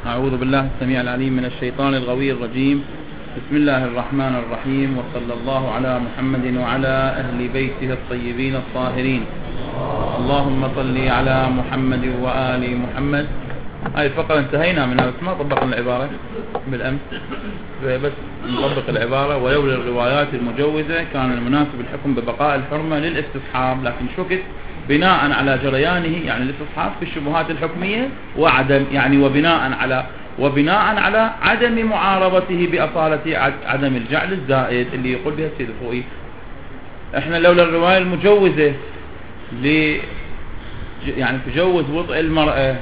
أعوذ بالله السميع العليم من الشيطان الغوي الرجيم. بسم الله الرحمن الرحيم، وصلى الله على محمد وعلى أهل بيته الطيبين الطاهرين. اللهم صل على محمد وآل محمد. هاي الفقرة انتهينا منها، بس ما طبقنا العبارة بالأمس، بس نطبق العبارة. ولولا الروايات المجوزة كان المناسب الحكم ببقاء الحرمة للاستصحاب، لكن شكت بناء على جريانه، يعني الاستصحاب في الشبهات الحكمية، وعدم يعني وبناء على عدم معارضته بأصالة عدم الجعل الزائد اللي يقول بها السيد الخوئي. احنا لولا الرواية المجوزة يعني تجوز وضع المرأة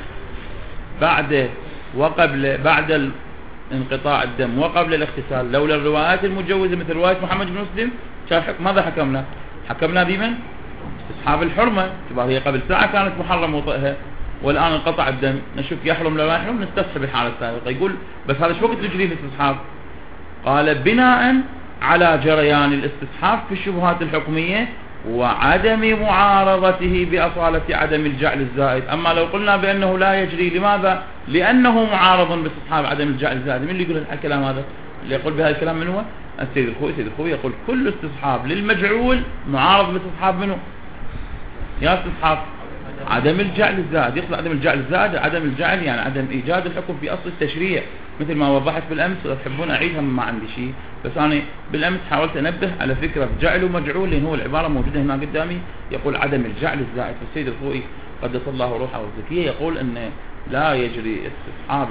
بعد انقطاع الدم وقبل الاغتسال، لولا الروايات المجوزة مثل رواية محمد بن مسلم ماذا حكمنا بمن؟ استصحاب الحرمة. هي قبل ساعة كانت محرم وطئها والآن انقطع الدم، نشوف يحرم لا يحرم، نستصحب الحالة السابقة. يقول بس هذا شو وقت تجري في الاستصحاب؟ قال بناء على جريان الاستصحاب في الشبهات الحكمية وعدم معارضته بأصالة عدم الجعل الزائد. أما لو قلنا بأنه لا يجري، لماذا؟ لأنه معارض باستصحاب عدم الجعل الزائد. من اللي يقول الكلام هذا؟ اللي يقول بهذا الكلام من هو؟ السيد الخوئي يقول كل استصحاب للمجعول معارض باستصحاب منه؟ يا استصحاب عدم الجعل الزائد. يخلق عدم الجعل الزائد، عدم الجعل يعني عدم إيجاد الحكم في أصل التشريع، مثل ما وضحت بالأمس. وتحبون أعيدها ما عندي شيء، بس أنا بالأمس حاولت أنبه على فكرة جعل ومجعول، لأن هو العبارة موجودة هنا قدامي. يقول عدم الجعل الزائد. فالسيد الخوئي قدس الله روحه الزكية يقول أن لا يجري استصحاب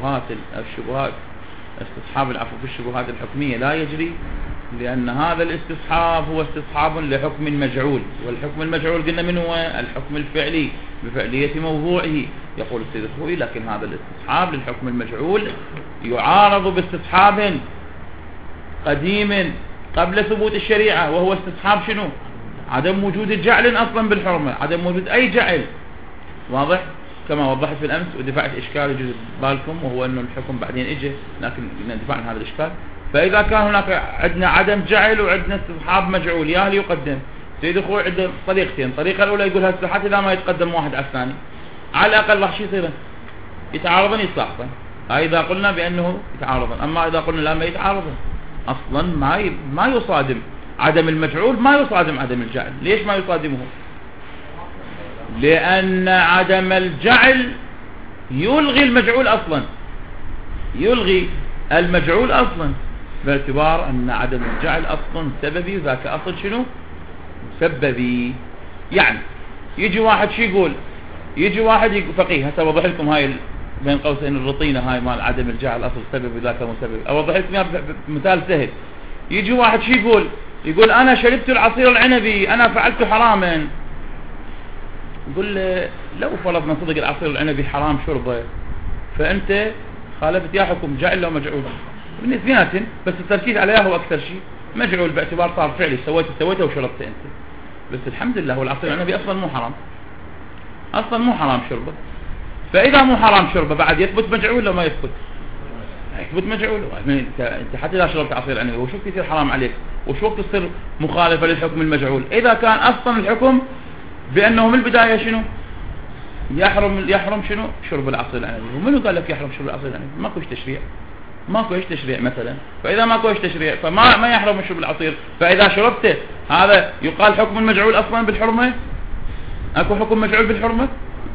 استصحاب العفو في الشبهات الحكمية، لا يجري، لأن هذا الاستصحاب هو استصحاب لحكم مجعول، والحكم المجعول قلنا من هو؟ الحكم الفعلي بفعلية موضوعه. يقول السيد الخوئي لكن هذا الاستصحاب للحكم المجعول يعارض باستصحاب قديم قبل ثبوت الشريعة، وهو استصحاب شنو؟ عدم وجود جعل أصلا بالحرمة، عدم وجود أي جعل. واضح؟ كما وضحت في الأمس ودفعت إشكال يجوز بالكم، وهو أنه الحكم بعدين إجه، لكن ندفع عن هذا الإشكال. فإذا كان هناك عندنا عدم جعل وعندنا استصحاب مجعول، يا هل يقدم؟ سيد الخوئي عنده طريقتين. الطريقة الأولى يقول هسه حتى إذا ما يتقدم واحد على الثاني على الأقل راح شو يصير؟ يتعارضن يصاحبن. هاي إذا قلنا بأنه يتعارضن. أما إذا قلنا لا ما يتعارضن أصلا، ما يصادم عدم المجعول، ما يصادم عدم الجعل. ليش ما يصادمه؟ لأن عدم الجعل يلغي المجعول أصلا، يلغي المجعول أصلا، باعتبار أن عدم الجعل أصلا سببي، ذاك أصل شنو؟ مسببي. يعني يجي واحد شو يقول؟ يجي واحد فقيه، هسه أوضح لكم هاي بين قوسين الرطينة هاي مال عدم الجعل أصل سببي ذاك مسبب. أوضح لكم بمثال سهل. يجي واحد شو يقول أنا شربت العصير العنبي، أنا فعلت حراما. يقول لو فرضنا صدق العصير العنبي حرام شربه، فأنت خالفت يا حكم جعل لو مجعول بالنسبة، بس التركيز عليها هو أكثر شيء مجعول، باعتبار صار فعلي، سويته وشربته أنت. بس الحمد لله هو العصير العنبي أصلا مو حرام، أصلا مو حرام شربه. فإذا مو حرام شربه بعد يثبت مجعول لو ما يثبت؟ يثبت مجعول. أنت حتى إذا شربت عصير عنبي وش وقت يصير حرام عليك؟ وش وقت تصير مخالفة للحكم المجعول؟ إذا كان أصلا الحكم بأنه من البداية شنو؟ يحرم شنو؟ شرب العصير العنبي. ومنو قال لك يحرم شرب العصير العنبي؟ ماكو تشريع مثلا. فإذا ماكو تشريع فما يحرم شرب العصير. فإذا شربته هذا يقال حكم المجعول أصلا بالحرمة؟ أكو حكم مجعول بالحرمة؟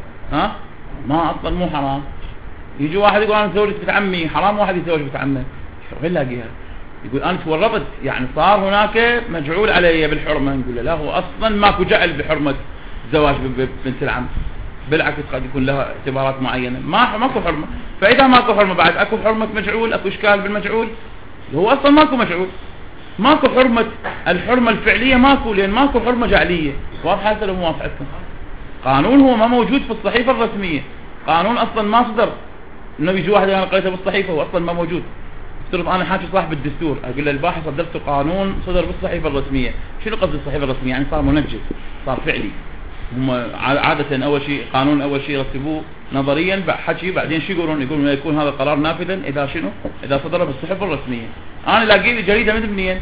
ما أصلا مو حرام. يجي واحد يقول أنا تزوجت بنت عمي، حرام واحد يتزوج بنت عمه. شو يلاقيها؟ يقول أنا تورطت، يعني صار هناك مجعول علي بالحرمة. نقول له لا، هو أصلا ماكو جعل بحرمة زواج بنت العم، بالعكس قد يكون لها اعتبارات معينة. ماكو حرمة. فإذا ماكو حرمة بعد أكو حرمة مجعول، أكو إشكال بالمجعول. هو أصلا ماكو مجعول، ماكو حرمة. الحرمة الفعلية ماكو، لأن ماكو حرمة جعلية. واضح هذا لو موافقتكم؟ قانون هو ما موجود في الصحيفة الرسمية، قانون أصلا ما صدر. إنه يجي واحد أنا قريته بالصحيفة هو أصلا ما موجود. افترض أنا حاجة صاحب الدستور، أقول له الباحث صدرت قانون صدر بالصحيفة الرسمية. شنو قصد الصحيفة الرسمية؟ يعني صار منجز، صار فعلي. هم عادة أول شيء قانون أول شيء يرتبوه نظريا حكي، بعدين شو يقولون يكون هذا القرار نافذا إذا شنو؟ إذا صدر بالصحيفة الرسمية. أنا لاقي لي جريدة من منين؟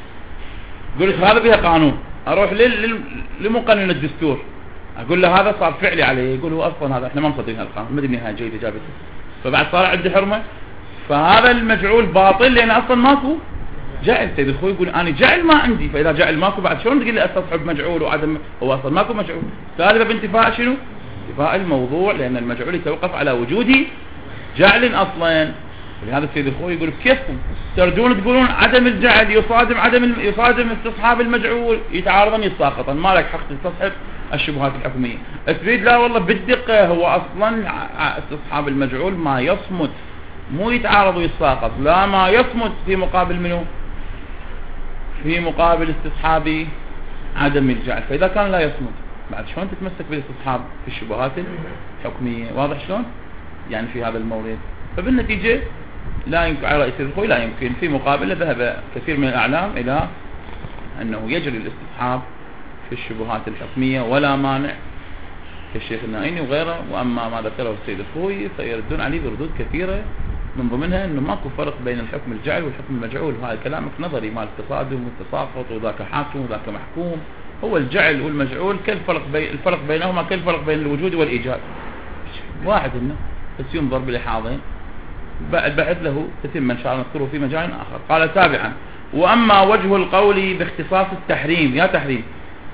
قلت هذا بها قانون، أروح لمقنن الدستور أقول له هذا صار فعلي عليه. يقول هو أصلا هذا إحنا ما مصدقين هذا القانون، ما أدري هاي جريدة جابته. فبعد صار عنده حرمة، فهذا المجعول باطل لأن أصلا ماكو جعل. سيد الخوي يقول أنا جعل ما عندي، فإذا جعل ماكو بعد شلون تقول لي استصحب مجعول وعدم، هو أصلا ماكو مجعول. ثالثا بانتفاء شنو؟ انتفاء الموضوع، لأن المجعول يتوقف على وجود جعل أصلا. ولهذا السيد الخوي يقول بكيفكم ترجون تقولون عدم الجعل يصادم استصحاب المجعول، يتعارضن يتساقطن، ما لك حق تستصحب الشبهات الحكمية. تريد لا والله بالدقة هو أصلا استصحاب المجعول ما يصمت، مو يتعارض ويتساقط، لا ما يصمت في مقابل منه، في مقابل استصحاب عدم الجعل. فإذا كان لا يصمت بعد شلون تتمسك بالاستصحاب في الشبهات الحكمية؟ واضح شلون؟ يعني في هذا المورد. فبالنتيجة لا يمكن على رأي الخوي، لا يمكن. في مقابله ذهب كثير من الأعلام إلى أنه يجري الاستصحاب في الشبهات الحكمية ولا مانع كالشيخ النائيني وغيره. وأما ما ذكره السيد الخوي فيردون عليه بردود كثيرة، من ضمنها أنه ماكو فرق بين الحكم الجعل والحكم المجعول، وهذا كلامك نظري مال التصادم والتساقط، وذاك حاكم وذاك محكوم. هو الجعل والمجعول الفرق بينهما كالفرق بين الوجود والإيجاد، واحد إنه بس ينظر بلحاظين. البحث له تتم إن شاء الله نذكره في مجال آخر. قال سابعا: وأما وجه القول باختصاص التحريم، يا تحريم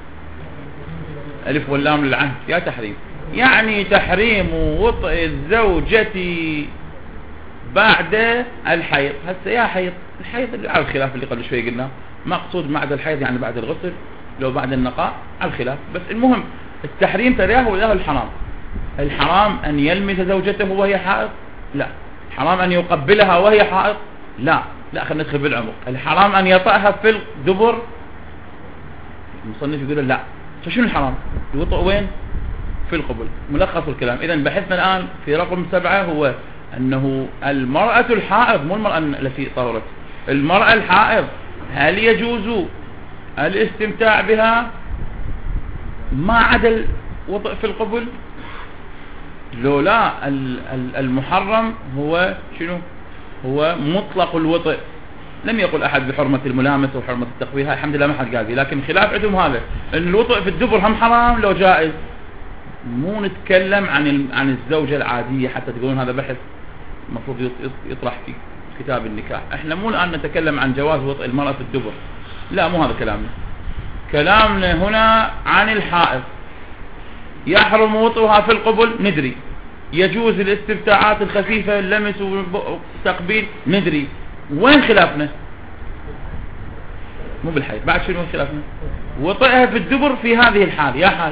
ألف واللام للعهد، يا تحريم يعني تحريم وطئ الزوجة بعد الحيض. هسه يا حيض، الحيض اللي على الخلاف اللي قبل شوي قلنا، مقصود بعد الحيض يعني بعد الغسل، لو بعد النقاء على الخلاف. بس المهم التحريم تراه وياه الحرام. الحرام أن يلمس زوجته وهي حائض؟ لا. حرام أن يقبلها وهي حائض؟ لا. خلينا ندخل بالعمق. الحرام أن يطأها في الدبر؟ المصنف يقول لا. فشنو الحرام؟ الوطء وين؟ في القبل. ملخص الكلام. إذن بحثنا الآن في رقم 7 هو أنه المرأة الحائض، مو المرأة التي طهرت، المرأة الحائض هل يجوز الاستمتاع بها ما عدا الوطء في القبل؟ لو لا، المحرم هو شنو؟ هو مطلق الوطء. لم يقل أحد بحرمة الملامسة وحرمة التقبيل، هاي الحمد لله ما حد قال، لكن خلاف عندهم هذا ان الوطء في الدبر هم حرام لو جائز. مو نتكلم عن الزوجة العادية حتى تقولون هذا بحث المفروض يطرح في كتاب النكاح. احنا مو الآن نتكلم عن جواز وطء المرأة في الدبر، لا مو هذا كلامنا. كلامنا هنا عن الحائض. يحرم وطئها في القبل ندري، يجوز الاستمتاعات الخفيفة اللمس والتقبيل ندري. وين خلافنا؟ مو بالحيض. بعد شنو خلافنا؟ وطئها في الدبر في هذه الحال، يا حال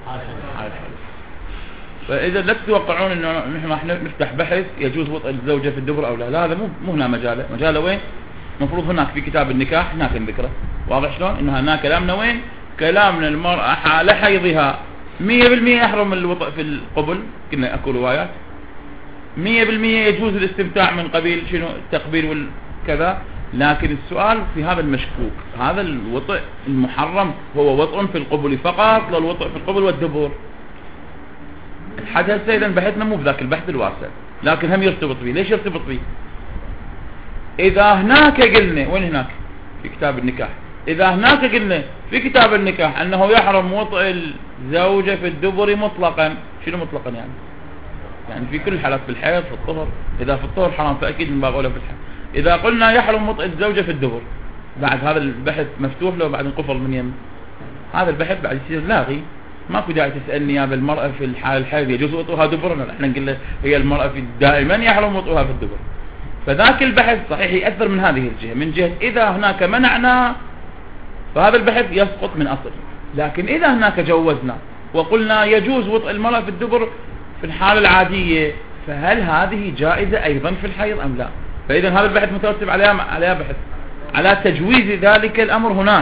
فإذا لا تتوقعون انه نحن نفتح بحث يجوز وطئ الزوجة في الدبر او لا. هذا مو هنا مجاله وين؟ مفروض هناك في كتاب النكاح هناك نذكره. واضح شلون؟ انه هنا كلامنا وين؟ كلامنا المرأة حال حيضها 100% يحرم الوطء في القبل، كنا اكو روايات 100% يجوز الاستمتاع من قبيل شنو التقبيل والكذا. لكن السؤال في هذا المشكوك، هذا الوطء المحرم هو وطء في القبل فقط، لو الوطء في القبل والدبر؟ الحد هسه اذا بحثنا مو بذاك البحث الواسع، لكن هم يرتبط به. ليش يرتبط به؟ اذا هناك قلنا، وين هناك؟ في كتاب النكاح. اذا هناك قلنا في كتاب النكاح انه يحرم وطئ الزوجة في الدبر مطلقا، شنو مطلقا يعني في كل الحالات، في الحيض في الطهر. اذا في الطهر حرام فاكيد من باب اولى في الحيض. اذا قلنا يحرم وطئ الزوجة في الدبر، بعد هذا البحث مفتوح له بعد انقفل من يم. هذا البحث بعد يصير لاغي. ماكو داعي تسالني يا بالمرأة في الحال الحيض يجوز وطئها دبرا، احنا نقول له هي المرأة في دائما يحرم وطئها في الدبر. فذاك البحث صحيح يأثر من هذه الجهة، من جهة اذا هناك منعنا فهذا البحث يسقط من اصل. لكن اذا هناك جوزنا وقلنا يجوز وطئ المرأة في الدبر في الحالة العادية، فهل هذه جائزة ايضا في الحيض ام لا؟ فاذا هذا البحث مترتب على بحث على تجويز ذلك الامر هناك،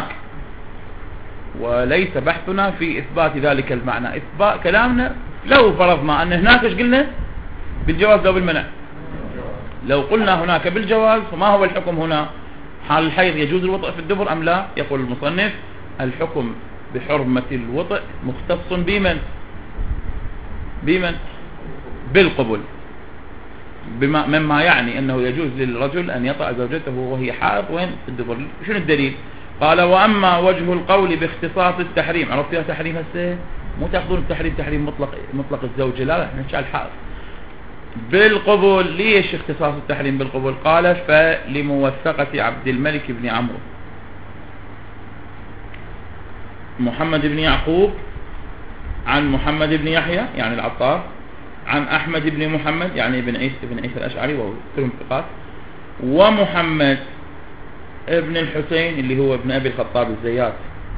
وليس بحثنا في اثبات ذلك المعنى. اثبات كلامنا لو فرضنا ان هناك ايش قلنا؟ بالجواز لو بالمنع. لو قلنا هناك بالجواز فما هو الحكم هنا؟ حال الحيض يجوز الوطء في الدبر ام لا؟ يقول المصنف: الحكم بحرمة الوطء مختص بمن؟ بالقبل، مما يعني انه يجوز للرجل ان يطأ زوجته وهي حائض وين؟ في الدبر. شنو الدليل؟ قال: واما وجه القول باختصاص التحريم. عرفت يا تحريم هسه؟ مو تاخذون التحريم تحريم مطلق الزوجة، لا احنا نشال حائض. بالقبول. ليش اختصاص التحريم بالقبول؟ قال فلموثقة عبد الملك بن عمرو محمد بن يعقوب عن محمد بن يحيى يعني العطار عن أحمد بن محمد يعني بن عيسى الأشعري وهو كلهم ثقات، ومحمد ابن الحسين اللي هو ابن أبي الخطاب الزيات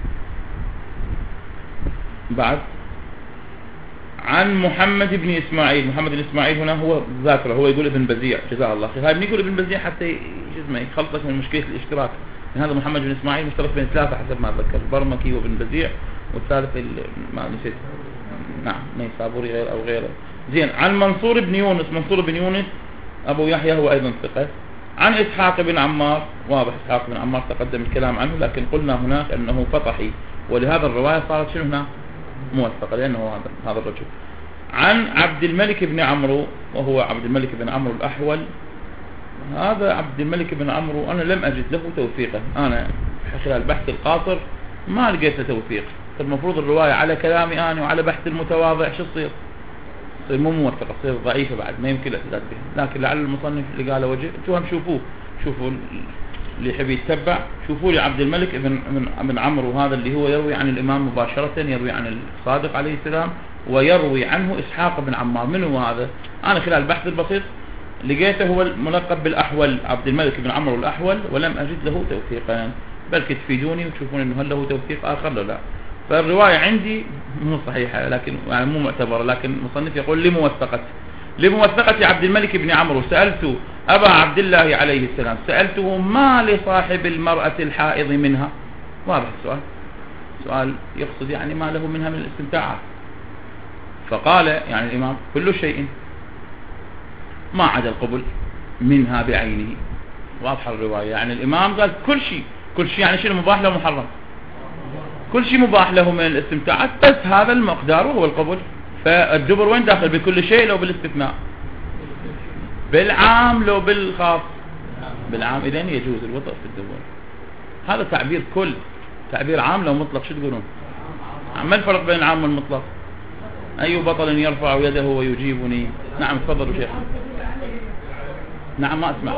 بعد، عن محمد بن إسماعيل. محمد بن إسماعيل هنا هو ذاكره، هو يقول ابن بزيع جزاه الله خير. هاي بنقول ابن بزيع حتى يخلصك من مشكلة الاشتراك. هذا محمد بن إسماعيل مشترك بين ثلاثة حسب ما أتذكر، برمكي وابن بزيع والثالث ما نسيت، نعم نيسابوري غير أو غيره. زين. عن منصور بن يونس. منصور بن يونس أبو يحيى هو أيضا ثقة. عن إسحاق بن عمار. واضح إسحاق بن عمار تقدم الكلام عنه، لكن قلنا هناك أنه فطحي، ولهذا الرواية صارت شنو هنا موثقة لأنه هذا الرجل. عن عبد الملك بن عمرو وهو عبد الملك بن عمرو الأحول. هذا عبد الملك بن عمرو أنا لم أجد له توثيقا، أنا خلال البحث القاصر ما لقيت له توثيق. فالمفروض الرواية على كلامي أنا وعلى بحث المتواضع شو تصير؟ تصير مو موثقة، تصير ضعيفة بعد، ما يمكن الاعتداد بها. لكن لعل المصنف اللي قاله وجه انتم شوفوه، شوفوا اللي يحب يتبع، شوفوا لي عبد الملك بن عمرو هذا اللي هو يروي عن الإمام مباشرة، يروي عن الصادق عليه السلام ويروي عنه إسحاق بن عمار. من هو هذا؟ أنا خلال البحث البسيط لقيته هو الملقب بالأحول، عبد الملك بن عمرو الأحول، ولم أجد له توثيقا. بل تفيدوني وتشوفون انه هل له توثيق آخر لا. فالرواية عندي مو صحيحة، لكن يعني مو معتبرة، لكن المصنف يقول لموثقة عبد الملك بن عمرو. سألت أبا عبد الله عليه السلام، سألته ما لصاحب المرأة الحائض منها. واضح السؤال، سؤال يقصد يعني ما له منها من الاستمتاعات. فقال يعني الإمام كل شيء ما عدا القبل منها بعينه. واضحة الرواية، يعني الإمام قال كل شيء يعني شيء مباح له محرم، كل شيء مباح له من الاستمتاعات، بس هذا المقدار وهو القبل. فالدبر وين داخل؟ بكل شيء لو بالاستثناء؟ بالعام لو بالخاص؟ بالعام. إذن يجوز الوطء في الدبر. هذا تعبير كل، تعبير عام لو مطلق شو تقولون؟ ما الفرق بين العام والمطلق؟ أي بطل يرفع يده ويجيبني؟ نعم تفضلوا شيخ. نعم ما أسمع.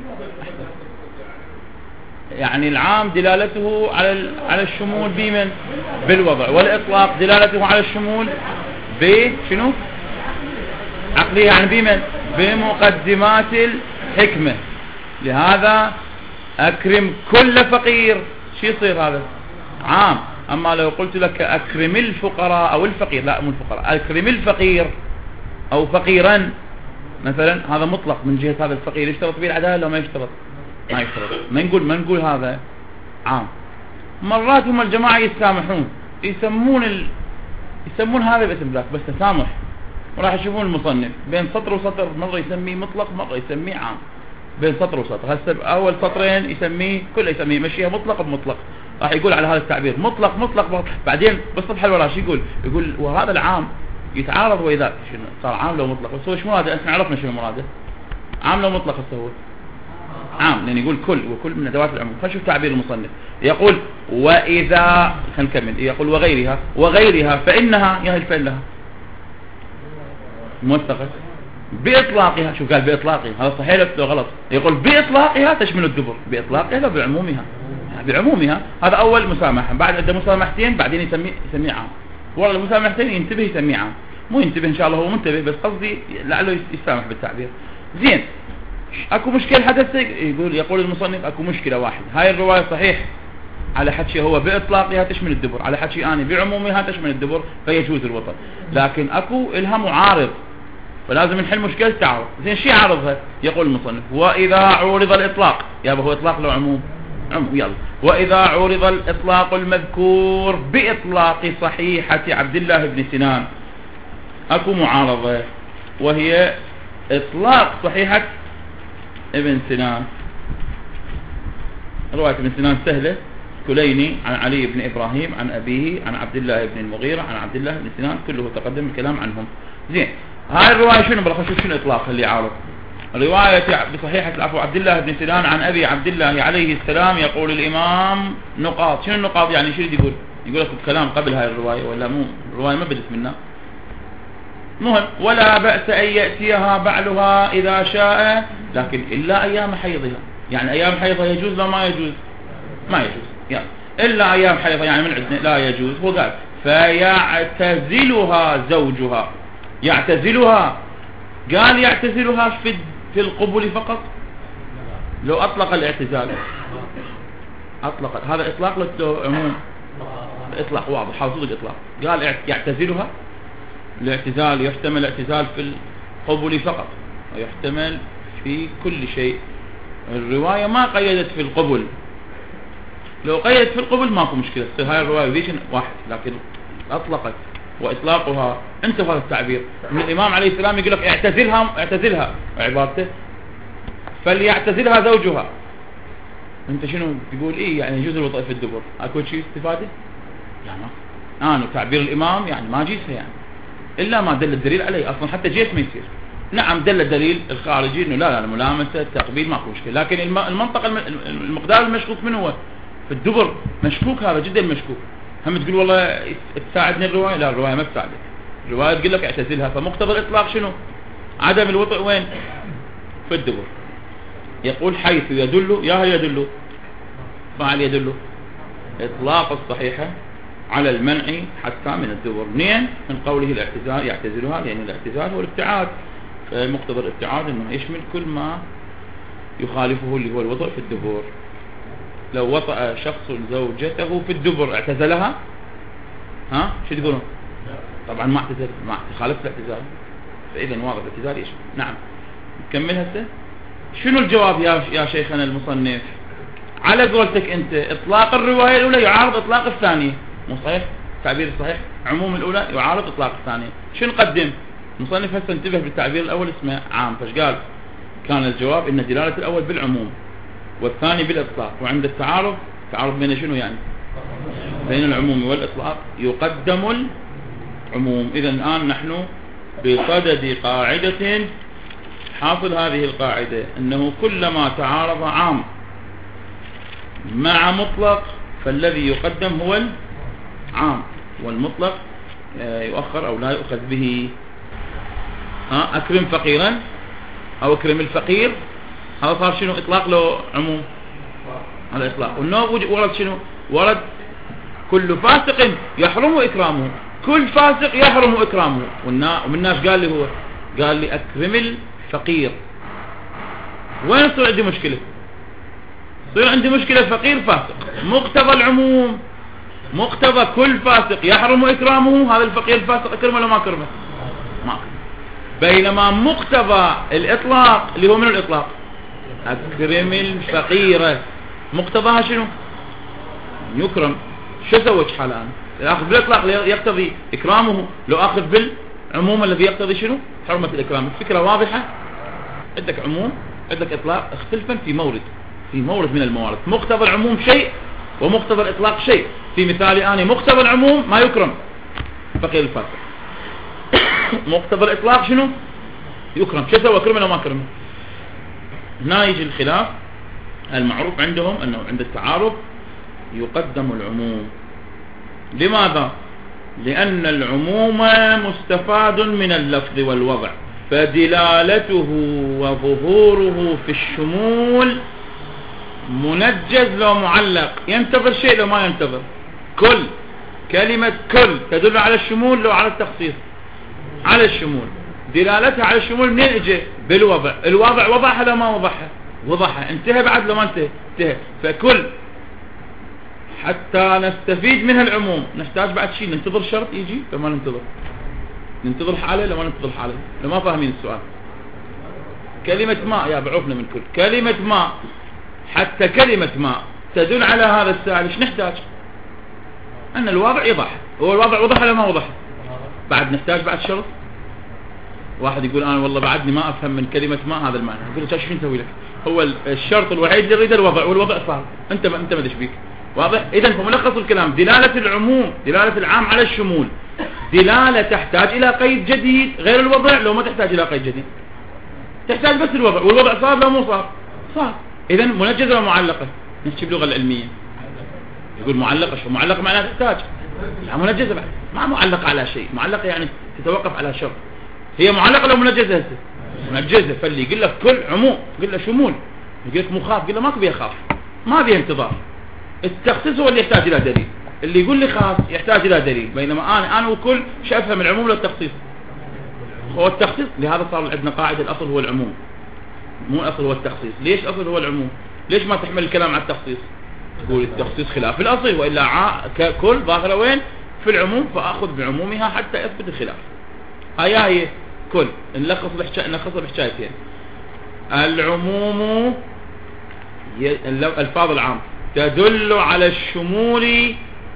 يعني العام دلالته على الشمول بمن؟ بالوضع. والإطلاق دلالته على الشمول بشنو؟ عقلية، يعني بمن؟ بمقدمات الحكمة. لهذا أكرم كل فقير، شو يصير هذا؟ عام. أما لو قلت لك أكرم الفقراء أو الفقير، لا مو الفقراء، أكرم الفقير أو فقيرا مثلا، هذا مطلق من جهة هذا الفقير. يشترط به العدالة لو ما يشترط؟ ما يشترط. ما نقول هذا عام. مرات هم الجماعة يتسامحون، يسمون هذا باسم ذاك، بس تسامح. وراح يشوفون المصنف بين سطر وسطر، مرة يسميه مطلق مرة يسميه عام، بين سطر وسطر. هسه أول سطرين يسميه كله، يسميه مشيها مطلق بمطلق، راح يقول على هذا التعبير مطلق. بعدين بالصفحة الوراء شو يقول وهذا العام يتعارض وإذا صار عام لو مطلق. بس هو شو مراده؟ احنا عرفنا شو مراده. عام لو مطلق هسه هو عام، لأن يقول كل، وكل من أدوات العموم. فشوف تعبير المصنف، يقول وإذا، خلينا يقول وغيرها فإنها، يا الفعل لها موثقة بإطلاقها. شوف قال بإطلاقها، هذا صحيح لو غلط؟ يقول بإطلاقها تشمل الدبر، بإطلاقها لا بعمومها، بعمومها. هذا أول مسامحة. بعد عنده مسامحتين بعدين يسميه عام. والله المسامحتين ينتبه يسميه عام، مو ينتبه إن شاء الله هو منتبه، بس قصدي لعله يسامح بالتعبير. زين. اكو مشكلة حدث؟ يقول المصنف اكو مشكلة واحد. هاي الرواية صحيح على حكي هو بإطلاقها تشمل الدبر، على حكي أنا بعمومها تشمل الدبر، فيجوز الوطن. لكن اكو إلها معارض، فلازم نحل مشكلة التعارض. زين شي عارضها؟ يقول المصنف وإذا عورض الإطلاق، يابا هو إطلاق لو عموم؟ عموم. يلا. وإذا عورض الإطلاق المذكور بإطلاق صحيحة عبد الله بن سنان، اكو معارضة، وهي إطلاق صحيحة ابن سنان. رواية ابن سنان سهلة، كليني عن علي بن إبراهيم عن أبيه عن عبد الله بن المغيرة عن عبد الله بن سنان، كله تقدم الكلام عنهم. زين. هاي الرواية شنو بلخص؟ شنو إطلاق اللي عارض؟ رواية بصحيحة عبد الله بن سنان عن أبي عبد الله عليه السلام. يقول الإمام نقاط. شنو النقاط يعني؟ شنو يقول لك كلام قبل هاي الرواية ولا مو؟ الرواية ما بدت منها. مهم. ولا بأس أن يأتيها بعلها إذا شاء، لكن إلا أيام حيضها. يعني أيام حيضها يجوز لا ما يجوز؟ ما يجوز. يعني إلا أيام حيضها يعني من عندنا لا يجوز. هو قال فيعتزلها زوجها. يعتزلها، قال يعتزلها في القبل فقط. لو أطلق الاعتزال، أطلق هذا إطلاق للعموم، إطلاق واضح، حاصل الإطلاق. قال يعتزلها. الاعتزال يحتمل اعتزال في القبل فقط ويحتمل في كل شيء. الرواية ما قيدت في القبل. لو قيدت في القبل ماكو مشكلة، هاي الرواية ذيك واحد، لكن أطلقت وإطلاقها انتفى التعبير من الإمام عليه السلام. يقول لك اعتزلها عبارته فليعتزلها زوجها. انت شنو تقول؟ ايه يعني يجوز الوطء في الدبر؟ اكو شيء استفاده؟ يعني انا تعبير الامام يعني ما جيتها يعني الا ما دل الدليل عليه. اصلا حتى جيت ما يصير. نعم دل الدليل الخارجي انه لا الملامسه التقبيل ماكو مشكله، لكن المنطقه المقدار المشكوك من هو في الدبر مشكوك، هذا جدا مشكوك. هم تقول والله تساعدني الروايه؟ لا الروايه ما تساعدك. الروايه تقول لك اعتزلها، فمقتضى الاطلاق شنو؟ عدم الوطء وين؟ في الدبر. يقول حيث يدل، يا هل يدل؟ فعل يدل. إطلاق الصحيحة على المنع حتى من الدبر. منين؟ من قوله الاعتزال يعتزلها، لأن الاعتزال هو الابتعاد، فمقتضى الابتعاد أنه يشمل كل ما يخالفه اللي هو الوضع في الدبر. لو وطأ شخص زوجته في الدبر اعتزلها، ها شو تقولون؟ طبعا ما اعتزل، ما خالف الاعتزال، فإذا واضح الاعتزال يشمل. نعم نكمل هسه. شنو الجواب يا شيخنا المصنف؟ على قولتك انت اطلاق الرواية الاولى يعارض اطلاق الثانية، مو صحيح؟ التعبير الصحيح عموم الاولى يعارض اطلاق الثانية. شنو نقدم؟ المصنف هسه انتبه بالتعبير الاول اسمه عام، فايش قال؟ كان الجواب ان دلالة الاول بالعموم والثاني بالاطلاق، وعند التعارض تعارض بين شنو يعني؟ بين العموم والاطلاق يقدم العموم. اذا الان نحن بصدد قاعدة، حاصل هذه القاعدة انه كلما تعارض عام مع مطلق فالذي يقدم هو العام، والمطلق يؤخر او لا يؤخذ به. اكرم فقيرا او اكرم الفقير، هذا صار شنو؟ اطلاق له عموم على اطلاق. والنوع ورد شنو؟ ورد كل فاسق يحرم اكرامه، كل فاسق يحرم اكرامه. ومن الناس قال لي هو قال لي اكرم الفقير. وين يصير عندي مشكلة؟ يصير عندي مشكلة فقير فاسق. مقتضى العموم، مقتضى كل فاسق يحرم إكرامه، هذا الفقير الفاسق أكرمه ولا ما أكرمه؟ ما أكرمه. بينما مقتضى الإطلاق اللي هو من الإطلاق أكرم الفقيرة، مقتضاها شنو؟ يكرم. شو سويت حال الآن؟ أخذ بالإطلاق يقتضي إكرامه، لو أخذ بالعموم الذي يقتضي شنو؟ حرمة الإكرام. الفكرة واضحة؟ عندك عموم عندك إطلاق، اختلفا في مورد من الموارد. مقتضى العموم شيء ومقتضى الإطلاق شيء. في مثال آني مقتضى العموم ما يكرم فقير الفاسق، مقتضى الإطلاق شنو؟ يكرم. شو سوى؟ كرمه لو ما كرمه؟ هنا يجي الخلاف. المعروف عندهم أنه عند التعارض يقدم العموم. لماذا؟ لأن العموم مستفاد من اللفظ والوضع، فدلالته وظهوره في الشمول منجز لو معلق. ينتظر شيء لو ما ينتظر. كل كلمة كل تدل على الشمول لو على التخصيص على الشمول. دلالتها على الشمول منين اجى؟ بالوضع. الوضع وضحها لو ما وضحها. انتهى بعد لو ما انتهى. فكل حتى نستفيد منها العموم نحتاج بعد شيء. ننتظر شرط يجي لو ما ننتظر حالة لو ما ننتظر حالة. لو ما فاهمين السؤال. كلمة ماء يا بعوفنا من كل كلمة ماء، حتى كلمة ماء تدل على هذا السائل. ايش نحتاج؟ ان الوضع يضح. هو الوضع وضح ولا ما وضح؟ بعد نحتاج بعد شرط. واحد يقول انا والله بعدني ما افهم من كلمة ماء هذا المعنى. اقول له شو نسوي لك؟ هو الشرط الوحيد اللي يريد الوضع، والوضع صار. انت ما ادري بيك. واضح؟ اذا فملخص الكلام دلالة العموم، دلالة العام على الشمول، دلالة تحتاج الى قيد جديد غير الوضع. لو ما تحتاج الى قيد جديد، تحتاج بس الوضع، والوضع صار لو مو صار. اذا منجزة ومعلقة. نحكي باللغة العلمية يقول معلقة. شو معلقة؟ معناها تحتاج. لا منجزة بعد ما معلقة على شيء. معلقة يعني تتوقف على شرط. هي معلقة لو منجزة هسه منجزة. فاللي يقول لك كل عموم قل له شمول، يقول لك مخاف قل له ماكو بيه خاف، ما بيه انتظار. التخصيص هو اللي يحتاج الى دليل، اللي يقول لي خاص يحتاج الى دليل. بينما انا وكل شو افهم العموم ولا التخصيص؟ هو التخصيص. لهذا صار عندنا قاعدة الاصل هو العموم، مو الاصل هو التخصيص. ليش الاصل هو العموم؟ ليش ما تحمل الكلام على التخصيص؟ تقول التخصيص خلاف الاصل، والا كل ظاهره وين؟ في العموم، فاخذ بعمومها حتى اثبت الخلاف. هي كل نلخص بحكايتين. العموم الفاظ العام تدل على الشمول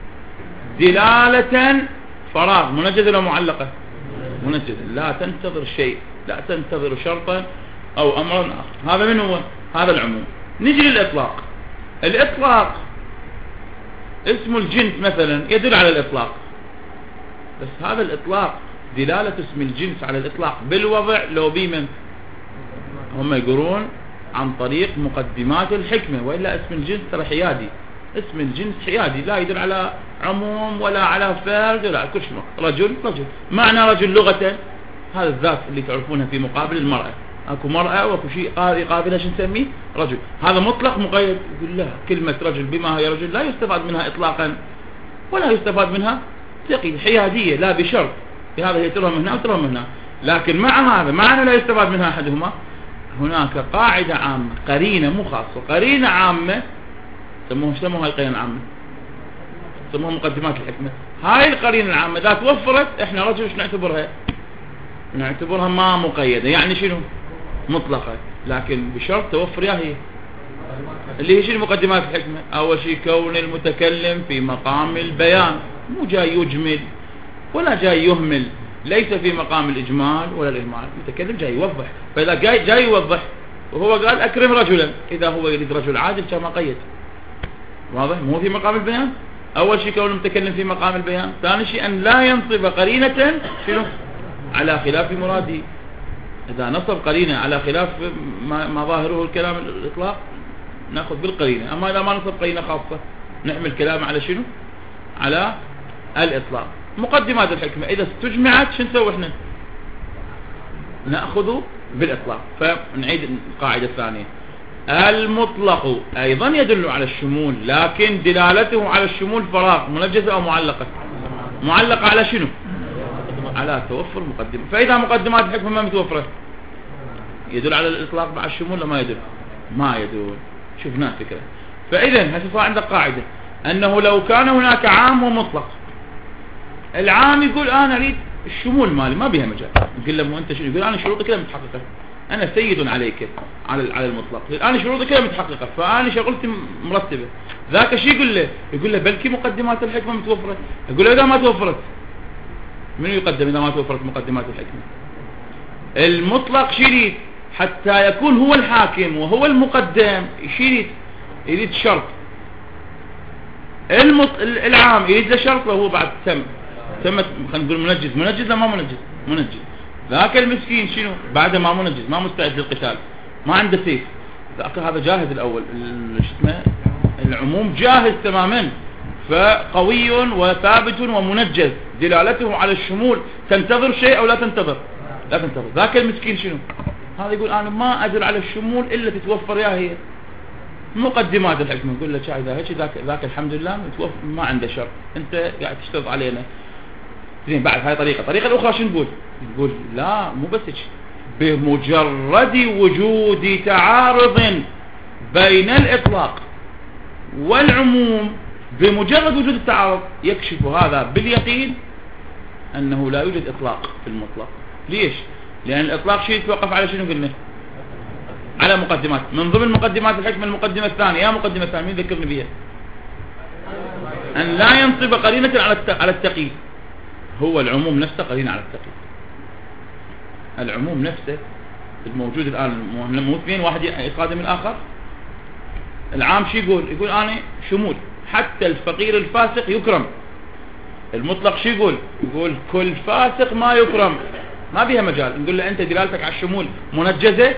دلالة فراغ. منجزة ولا معلقة؟ منجزة. لا تنتظر شيء، لا تنتظر شرطا او امرا اخر. هذا من هو؟ هذا العموم. نجي للاطلاق. الاطلاق اسم الجنس مثلا يدل على الاطلاق، بس هذا الاطلاق دلالة اسم الجنس على الاطلاق بالوضع لو بمن؟ هم يقولون عن طريق مقدمات الحكمة، وإلا اسم الجنس ترى حيادي. اسم الجنس حيادي لا يدل على عموم ولا على فرد ولا كل شيء. رجل معنى رجل لغة هذا الذات اللي تعرفونها في مقابل المرأة. اكو مرأة واكو شيء يقابلها شو نسميه؟ رجل. هذا مطلق مقيد. يقول لا، كلمة رجل بما هي رجل لا يستفاد منها اطلاقا ولا يستفاد منها تقييد، حيادية لا بشرط. بهذا هي ترى هنا وترى هنا. لكن مع هذا معنى لا يستفاد منها احدهما، هناك قاعدة عامة، قرينة مو خاصة، قرينة عامة سموها القرينة العامة، سموها مقدمات الحكمة. هاي القرينة العامة إذا توفرت احنا رجل ايش نعتبرها؟ نعتبرها ما مقيدة. يعني شنو؟ مطلقة، لكن بشرط توفر هي اللي هي شنو مقدمات الحكمة. اول شيء كون المتكلم في مقام البيان، مو جاي يجمل ولا جاي يهمل، ليس في مقام الإجمال ولا الإهمال. المتكلم جاي يوضح، فإذا جاي يوضح وهو قال أكرم رجلا، إذا هو يريد رجل عادل كما قيد. واضح؟ مو في مقام البيان. أول شيء كون المتكلم في مقام البيان. ثاني شيء أن لا ينصب قرينة شنو؟ على خلاف مراده. إذا نصب قرينة على خلاف ما ظاهره الكلام الإطلاق نأخذ بالقرينة. أما إذا ما نصب قرينة خاصة نحمل كلام على شنو؟ على الإطلاق. مقدمات الحكمة إذا استجمعت شو نسوي احنا؟ نأخذ بالإطلاق. فنعيد القاعدة الثانية. المطلق أيضا يدل على الشمول، لكن دلالته على الشمول فراغ. منجزة أو معلقة؟ معلقة على شنو؟ على توفر مقدمة. فإذا مقدمات الحكمة ما متوفرة يدل على الإطلاق مع الشمول ولا ما يدل؟ ما يدل. شفنا فكرة. فإذا هسه صار عندك قاعدة أنه لو كان هناك عام ومطلق، العام يقول أنا أريد الشمول مالي ما بيها مجال. يقول له مو أنت شنو؟ يقول أنا شروطي كلها متحققة، أنا سيد عليك على المطلق، أنا شروطي كلها متحققة، فأنا شغلتي مرتبة. ذاك شيء يقول له بلكي مقدمات الحكمة متوفرة. يقول له إذا ما توفرت منو يقدم؟ إذا ما توفرت مقدمات الحكمة المطلق شريط حتى يكون هو الحاكم وهو المقدم. يريد شرط. العام يريد له شرط وهو بعد تم خلينا نقول منجز لا ما منجز. ذاك المسكين شنو؟ بعد ما منجز، ما مستعد للقتال، ما عنده سيف، ذاك هذا جاهز الأول. العموم جاهز تماما، فقوي وثابت ومنجز. دلالته على الشمول. تنتظر شيء أو لا تنتظر؟ لا تنتظر. ذاك المسكين شنو؟ هذا يقول أنا ما أدل على الشمول إلا تتوفر هي مقدمات الحكمة. نقول له إذا هيك ذاك الحمد لله متوفر، ما عنده شر، أنت قاعد تشتغل علينا. زين بعد هاي طريقة الأخرى شو نقول لا مو بس هيك، بمجرد وجود تعارض بين الإطلاق والعموم، بمجرد وجود التعارض يكشف هذا باليقين أنه لا يوجد إطلاق في المطلق. ليش؟ لأن الإطلاق شيء يتوقف على شنو قلنا؟ على مقدمات. من ضمن مقدمات الحكمة المقدمة الثانية. يا مقدمة الثانية مين ذكرني بها؟ أن لا ينصب قرينة على التقييد. هو العموم نفسه قرينة على التقييد. العموم نفسه الموجود الآن مو اثنين واحد يقادم الآخر. العام شي يقول أنا شمول، حتى الفقير الفاسق يكرم. المطلق شي يقول كل فاسق ما يكرم، ما بيها مجال. نقول له أنت دلالتك على الشمول منجزة.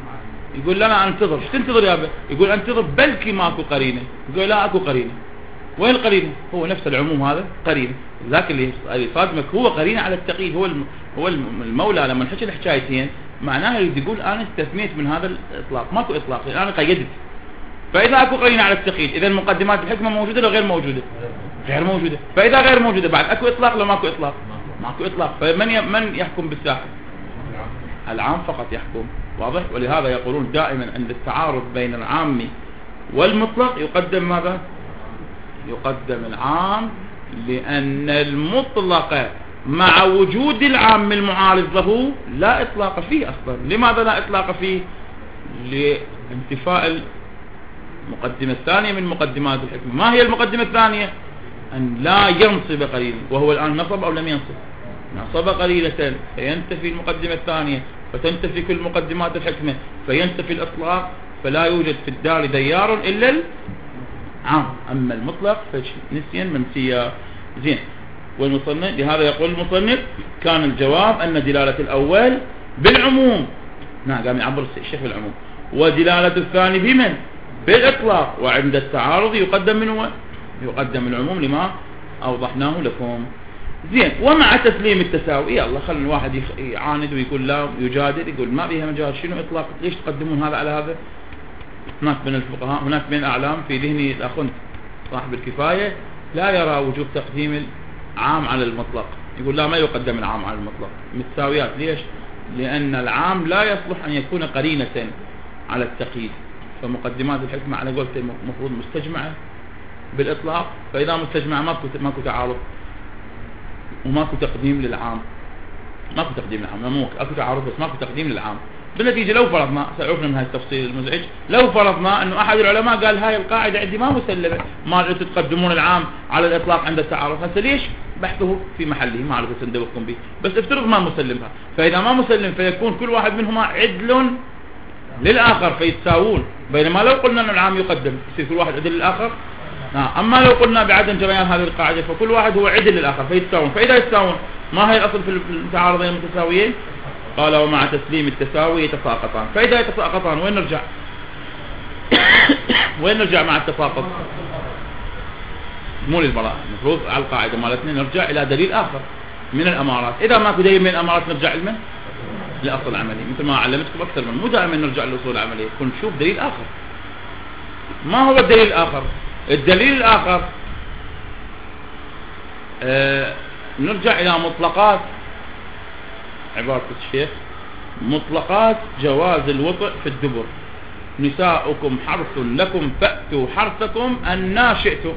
يقول لنا انتظر. ايش تنتظر يا ابا؟ يقول انتظر بلكي ماكو قرينه. يقول لا اكو قرينه. وين القرينة؟ هو نفس العموم هذا قرينة. ذاك اللي صادمك هو قرينة على التقييد. هو المولى لما نحكي الحكايتين معناها يقول أنا استثنيت من هذا الإطلاق، ماكو إطلاق، أنا قيدت. فإذا أكو قرينة على التقييد إذا مقدمات الحكمة موجودة لو غير موجودة؟ غير موجودة. فإذا غير موجودة بعد أكو إطلاق لو ماكو إطلاق؟ ماكو إطلاق. من يحكم بالساحة؟ العام فقط يحكم. واضح؟ ولهذا يقولون دائما عند التعارض بين العام والمطلق يقدم ماذا؟ يقدم العام، لأن المطلق مع وجود العام المعارض له لا إطلاق فيه أصلا. لماذا لا إطلاق فيه؟ لانتفاء المقدمة الثانية من مقدمات الحكمة. ما هي المقدمة الثانية؟ أن لا ينصب قليلا، وهو الآن نصب أو لم ينصب؟ نصب قليلة، فينتفي المقدمة الثانية، فتنتفي كل مقدمات الحكمة، فينتفي الإطلاق، فلا يوجد في الدار ديار إلا العام. أما المطلق فنسيا منسيا. زين. والمصنف لهذا يقول المصنف كان الجواب أن دلالة الأول بالعموم، قام يعبر الشيخ بالعموم، ودلالة الثاني بمن؟ بالإطلاق. وعند التعارض يقدم من يقدم العموم لما أوضحناه لكم. زين. ومع تسليم التساوي، يلا خلي الواحد يعاند ويقول لا، يجادل، يقول ما بيها مجال، شنو إطلاق؟ ليش تقدمون هذا على هذا؟ هناك من الفقهاء، هناك من الأعلام في ذهني الأخوند صاحب الكفاية لا يرى وجوب تقديم العام على المطلق، يقول لا، ما يقدم العام على المطلق، متساويات. ليش؟ لأن العام لا يصلح أن يكون قرينة على التقييد، فمقدمات الحكمة على قولته المفروض مستجمعة بالإطلاق، فإذا مستجمعة ماكو تعارض وماكو تقديم للعام، ماكو تقديم للعام، اكو تعارض بس ماكو تقديم للعام. بالنتيجة لو فرضنا، سأعرفنا من هذا التفصيل المزعج، لو فرضنا أنه أحد العلماء قال هاي القاعدة عندي ما مسلمة، ما تقدمون العام على الإطلاق عند التعارض، هسه ليش؟ بحثه في محله، ما أعرف سندوقكم به، بس افترض ما مسلمها. فإذا ما مسلم فيكون كل واحد منهما عدل للآخر فيتساوون، بينما لو قلنا أن العام يقدم يصير كل واحد عدل للآخر. أما لو قلنا بعدم جريان هذه القاعدة فكل واحد هو عدل للآخر فيتساوون. فإذا يتساوون ما هي الأصل في المتعارضين المتساويين؟ قال ومع تسليم التساوي يتساقطان. فإذا يتساقطان وين نرجع؟ وين نرجع مع التساقط؟ مو للبراءة، المفروض على القاعدة مالتنا نرجع إلى دليل آخر من الأمارات. إذا ماكو دليل من الأمارات نرجع لمن؟ لأصل العملي، مثل ما علمتكم أكثر من مو دائما نرجع للأصول العملية، كن نشوف دليل آخر. ما هو الدليل الآخر؟ الدليل الآخر نرجع إلى مطلقات عبارة الشيخ، مطلقات جواز الوطء في الدبر. نساؤكم حرث لكم فأتوا حرثكم أن شئتم.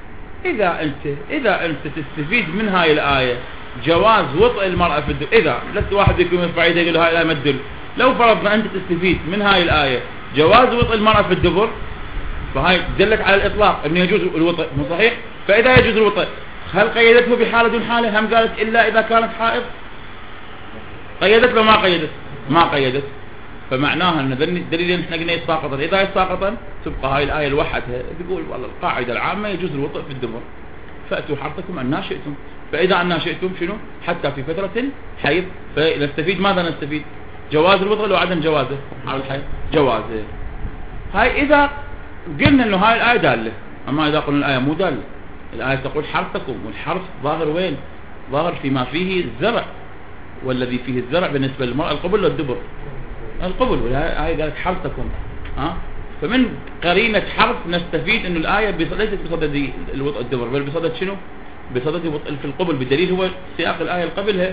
إذا أنت تستفيد من هاي الآية جواز وطء المرأة في الدبر، إذا لست واحد يكون من فعيدة يقول هاي الآية ما تدل، لو فرضنا أنت تستفيد من هاي الآية جواز وطء المرأة في الدبر، فهاي دلت على الإطلاق أنه يجوز الوطء، مو صحيح؟ فإذا يجوز الوطء هل قيدته بحالة دون حالة؟ هم قالت إلا إذا كانت حائض؟ قيدت لو ما قيدت؟ ما قيدت. فمعناها أن الدليل احنا قلنا يتساقطا، إذا يتساقطا تبقى هاي الآية لوحدها تقول والله القاعدة العامة يجوز الوطء في الدبر، فأتوا حرثكم أن شئتم. فإذا أن شئتم شنو؟ حتى في فترة حيض. فنستفيد ماذا نستفيد؟ جواز الوطء لو عدم جوازه على الحيض جوازه. هاي إذا قلنا أنه هاي الآية دالة. أما إذا قلنا الآية مو دالة، الآية تقول حرثكم، والحرث ظاهر وين؟ ظاهر فيما فيه الزرع، والذي فيه الزرع بالنسبة للمرأة القبل والدبر، القبل، والآية قالت حرثكم. فمن قرينة حرث نستفيد أن الآية ليست بصدد الوطء الدبر، بل بصدد شنو؟ بصدد الوطء في القبل، بالدليل هو سياق الآية اللي قبلها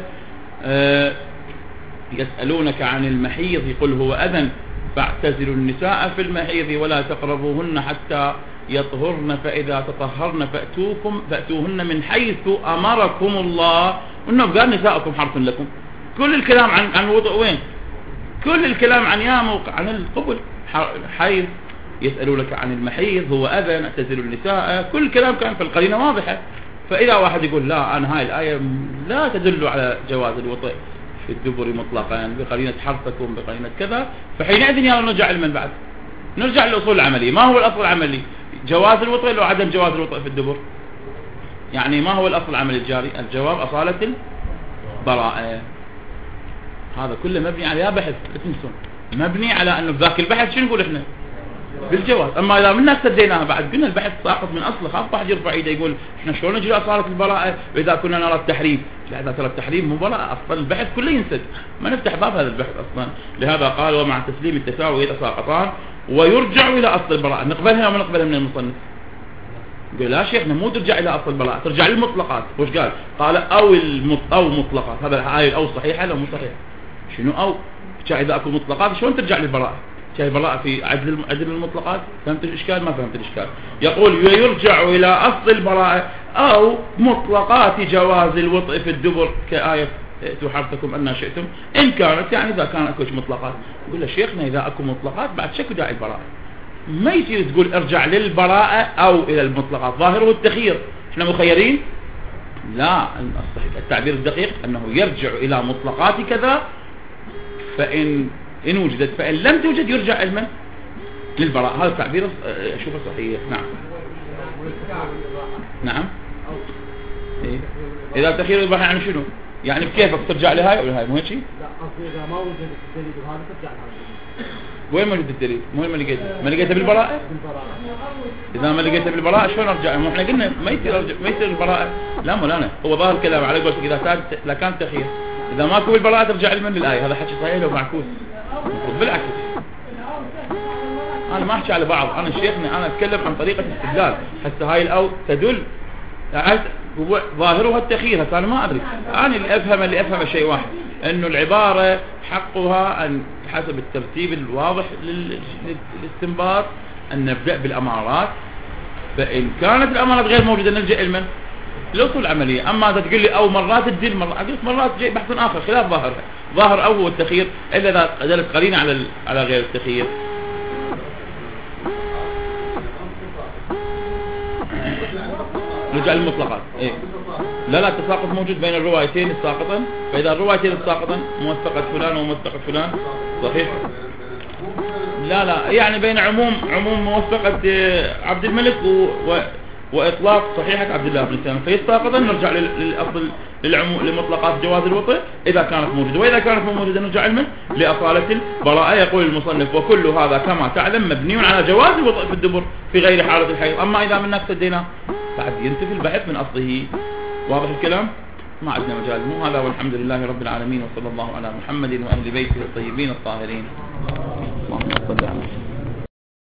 يسألونك عن المحيض قل هو أذن فاعتزلوا النساء في المحيض ولا تقربوهن حتى يطهرن فإذا تطهرن فأتوهن من حيث أمركم الله. وإنه قال نساءكم حرث لكم. كل الكلام عن الوضوء وين؟ كل الكلام عن القبل، حيض، يسألونك عن المحيض هو أذن اعتزلوا النساء، كل الكلام كان في القرينة واضحة. فإذا واحد يقول لا أنا هاي الآية لا تدل على جواز الوطء في الدبر مطلقا بقرينة حرثكم بقرينة كذا، فحينئذ يلا نرجع لمن بعد؟ نرجع للأصول العملية. ما هو الأصل العملي؟ جواز الوطء لو عدم جواز الوطء في الدبر؟ يعني ما هو الأصل العملي الجاري؟ الجواب أصالة البراءة. هذا كله مبني على بحث، لا تنسون، مبني على أنه ذاك البحث شنو نقول إحنا؟ بالجواز. اما اذا منا استديناها بعد قلنا البحث ساقط من اصله، خاف واحد يرفع ايده يقول احنا شلون نجري اصاله البراءه واذا كنا نرى التحريم. لا، اذا ترى التحريم مو براءه اصلا البحث كله ينسد، ما نفتح باب هذا البحث اصلا. لهذا قال ومع تسليم التساوي يتساقطان ويرجع الى اصل البراءه. نقبلها وما نقبلها من المصنف؟ يقول لا شيخنا مو ترجع الى اصل البراءه، ترجع للمطلقات. وش قال؟ قال او مطلقات. هذا هاي الاو صحيحه لو مو صحيحه؟ شنو او؟ اذا اكو مطلقات شلون ترجع للبراءه؟ شايف البراءة في عدل المطلقات. فهمت الإشكال؟ ما فهمت الإشكال. يقول ويرجع إلى أصل البراءة أو مطلقات جواز الوطء في الدبر كآية ائتوا حرثكم أن شئتم إن كانت، يعني إذا كان أكوش مطلقات. يقول له شيخنا إذا أكو مطلقات بعد شكو داعي البراءة، ما يصير تقول ارجع للبراءة أو إلى المطلقات، ظاهره التخيير. إحنا مخيرين؟ لا، التعبير الدقيق أنه يرجع إلى مطلقات كذا، فإن وجدت، فإن لم توجد يرجع علما للبراءة. هذا التعبير أشوفه صحيح. نعم. إيه؟ إذا تخير البحث عن شنو؟ يعني بكيفك ترجع لهاي أو لهاي، مو هيك شيء؟ لا، قصدي إذا ما وجدت الدليل وهذا ترجع لهاي. وين ما وجد الدليل؟ وين ما لقيته؟ ما لقيته بالبراءة؟ إذا ما لقيته بالبراءة شلون أرجع؟ مو إحنا قلنا ما يصير البراءة. لا مولانا، هو ظاهر الكلام على قولتك إذا كان تخير، إذا ماكو بالبراءة ترجع علما للآية. هذا حكي صحيح لو معكوس؟ بالعكس، أنا ما أحكي على بعض، أنا شيخنا أنا أتكلم عن طريقة الاستدلال. حتى هاي الأو تدل ظاهرها التخيير. هسه أنا ما أدري، أنا اللي أفهم شيء واحد، إنه العبارة حقها أن حسب الترتيب الواضح للاستنباط أن نبدأ بالأمارات، فإن كانت الأمارات غير موجودة نلجأ إلى الأصول العملية. أما إذا تقول لي أو مرات تدل مرات جاي بحث آخر خلاف ظاهرها. ظاهر أو هو التخيير إلا إذا قدرت قرينة على غير التخيير. نرجع للمطلقات. إيه؟ لا التساقط موجود بين الروايتين الساقطا، فإذا الروايتين الساقطا موثقة فلان وموثقة فلان صحيح. لا يعني بين عموم موثقة عبد الملك وإطلاق صحيحة عبد الله بن سلام، فيساقطا نرجع للأصل لمطلقات جواز الوطء إذا كانت موجودة، وإذا كانت موجودة نرجع علما لأصالة البراءة. يقول المصنف وكل هذا كما تعلم مبني على جواز الوطء في الدبر في غير حالة الحيض. أما إذا منك سدينا بعد ينتفي البحث من أصله. واضح الكلام؟ ما عندنا مجال. مو هذا، والحمد لله رب العالمين، وصلى الله على محمد وأهل بيته الطيبين الطاهرين. اللهم صل على